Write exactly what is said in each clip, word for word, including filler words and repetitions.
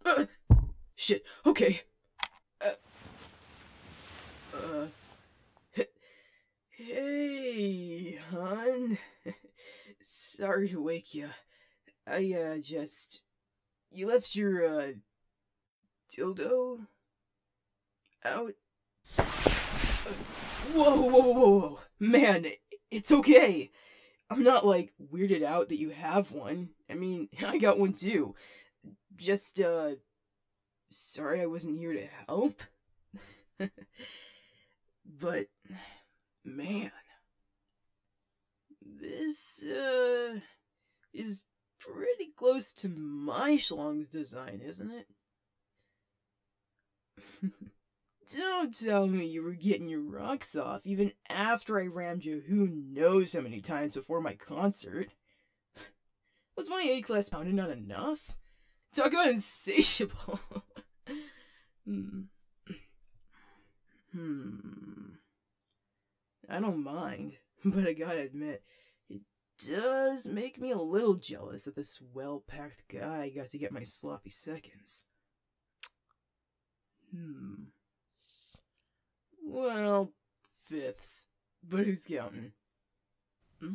Uh, shit, okay. Uh, uh, hey, hon. Sorry to wake you. I, uh, just... You left your, uh, dildo out? Uh, whoa, whoa, whoa, whoa, man, it's okay. I'm not, like, weirded out that you have one. I mean, I got one too. Just, uh, sorry I wasn't here to help. But, man, this, uh, is pretty close to my schlong's design, isn't it? Don't tell me you were getting your rocks off even after I rammed you who knows how many times before my concert. Was my A-class pounding not enough? Talk about insatiable. hmm. Hmm. I don't mind, but I gotta admit, it does make me a little jealous that this well-packed guy got to get my sloppy seconds. Hmm. Well, fifths, but who's counting? Hmm?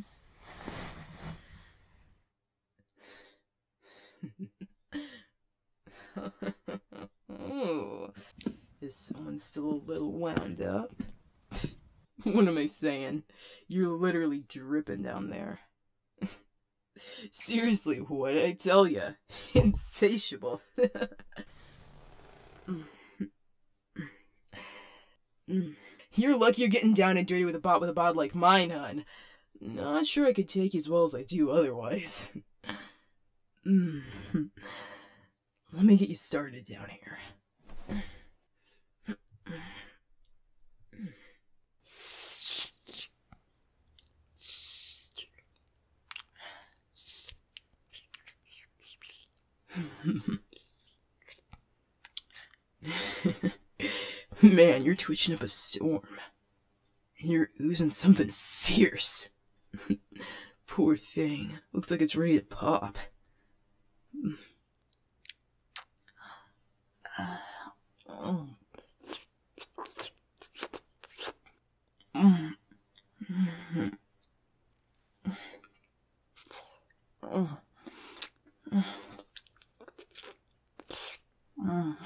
Oh, is someone still a little wound up? What am I saying? You're literally dripping down there. Seriously, what did I tell ya? Insatiable. You're lucky you're getting down and dirty with a bot with a bod like mine, hun. Not sure I could take you as well as I do otherwise. Let me get you started down here. Man, you're twitching up a storm. And you're oozing something fierce. Poor thing. Looks like it's ready to pop. Uh, oh. Mm. Mm. Oh. Mm.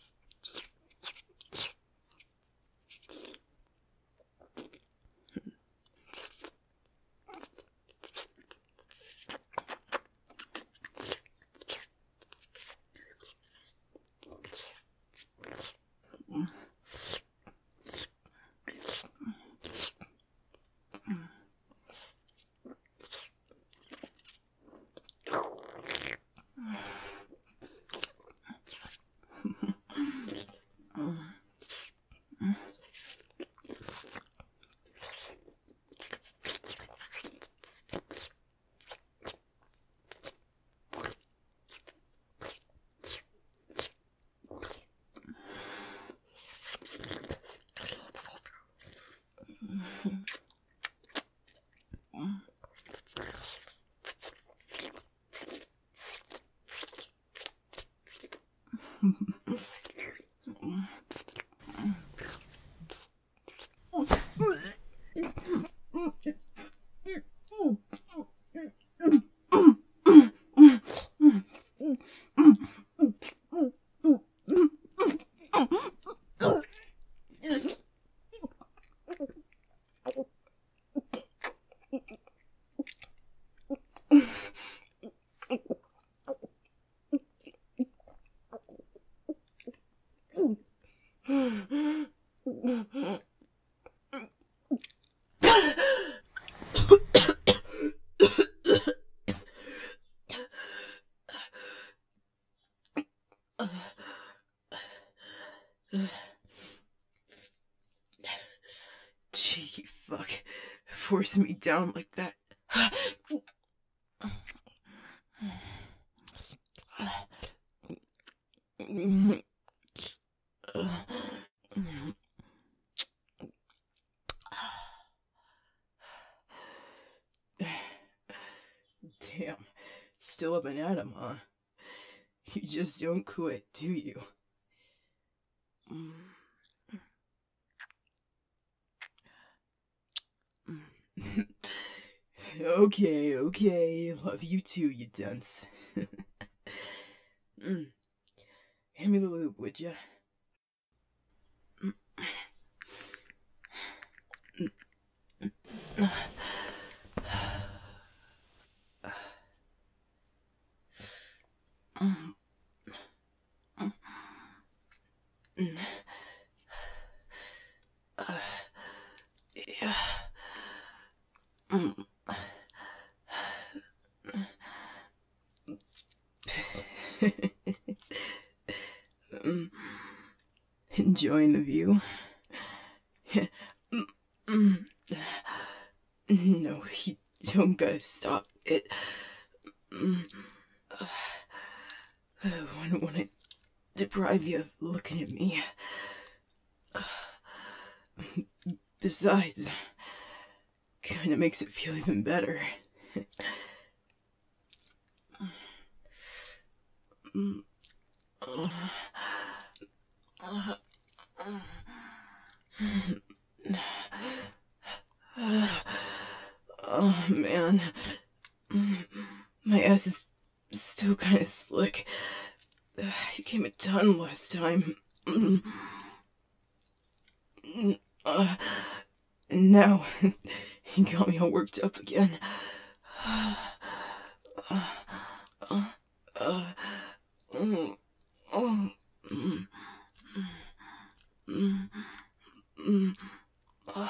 Cheeky fuck. Forcing me down like that. Damn. Still up and at him, huh? You just don't quit, do you? Mm. Okay, okay. Love you too, you dunce. mm. Hand me the lube, would ya? Yeah. Enjoying the view? No, you don't gotta stop it. I wouldn't want to deprive you of looking at me. Besides, kinda makes it feel even better. Oh man, my ass is still kind of slick. You came a ton last time. Uh, and now, he got me all worked up again. Uh, uh, uh, mm, oh, mm, mm, mm, uh,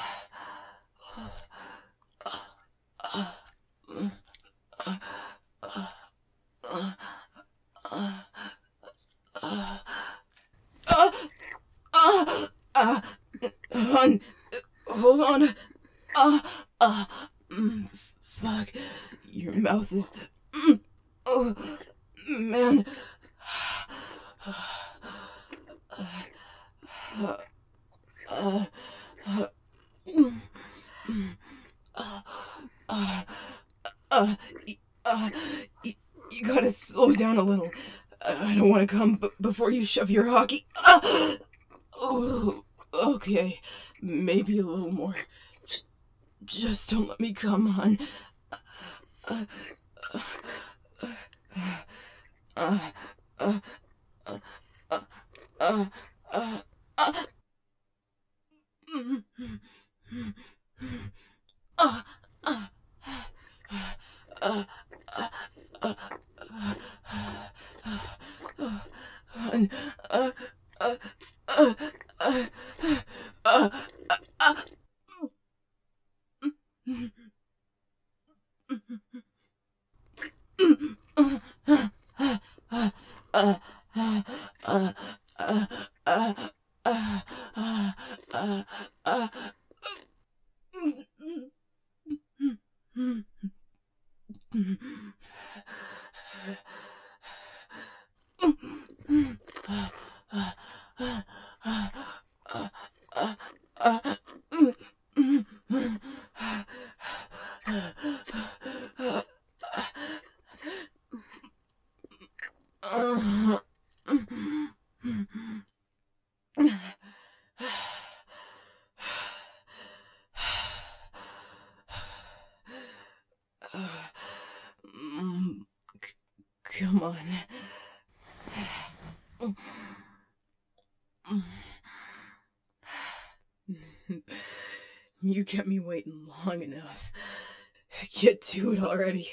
uh, uh, uh, uh, uh, uh, uh, uh, uh, uh, hon, hold on. Uh, uh, mm, fuck. Your mouth is. Mm, oh, man. Uh, uh, uh, uh, mm, uh, uh, uh, uh, you, you gotta slow down a little. I don't want to come b- before you shove your hockey. Uh, oh, okay. Maybe a little more. J- just don't let me come, hon. Uh, uh, uh, uh, uh, uh, uh, uh, uh, mm, uh, uh, uh, uh, uh, hon, uh, uh, uh, uh, uh, uh, Mm, c- come on. You kept me waiting long enough. Get to it already.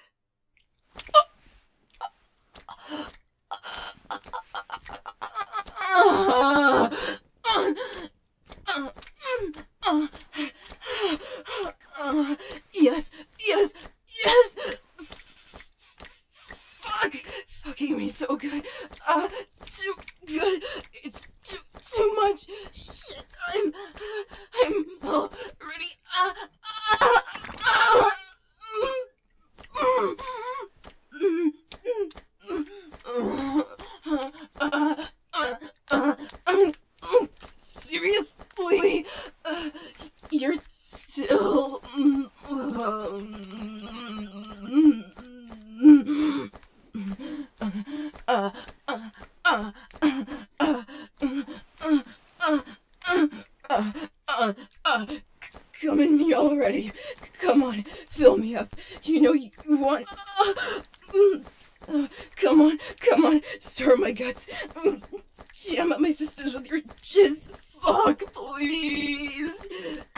Yes, yes, yes! Fuck! Fucking me so good. Uh, too good. It's too, too much. Shit, I'm, I'm already, uh, uh, uh, seriously? Uh, you're still. Uh, uh, Come on, come on, stir my guts. Jam up my sisters with your jizz. Fuck, please.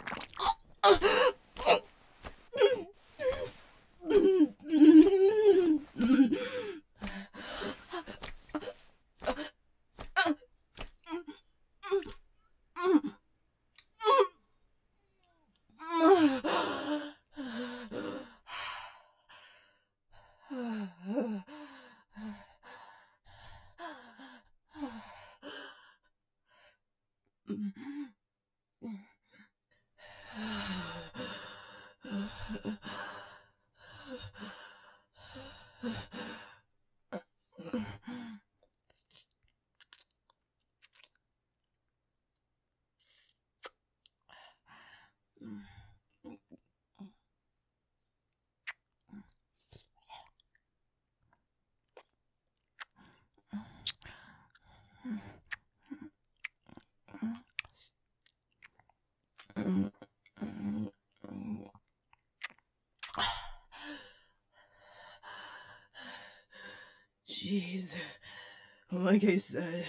Jeez, like I said,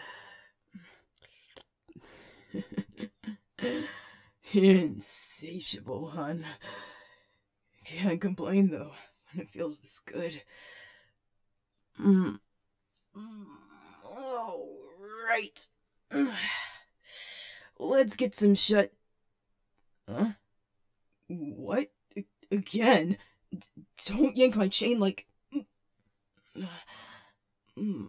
insatiable, hun. Can't complain though when it feels this good. Mm. All right, let's get some shut. Huh? What? Again? Don't yank my chain like. Mm.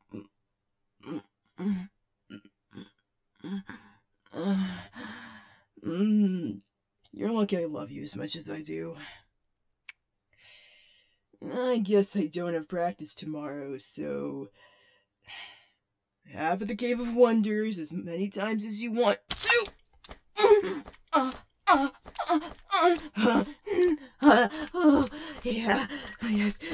Mm. You're lucky I love you as much as I do. I guess I don't have practice tomorrow, so half of the Cave of Wonders as many times as you want to. Uh, uh, uh, uh, uh, uh, oh, yeah, yes,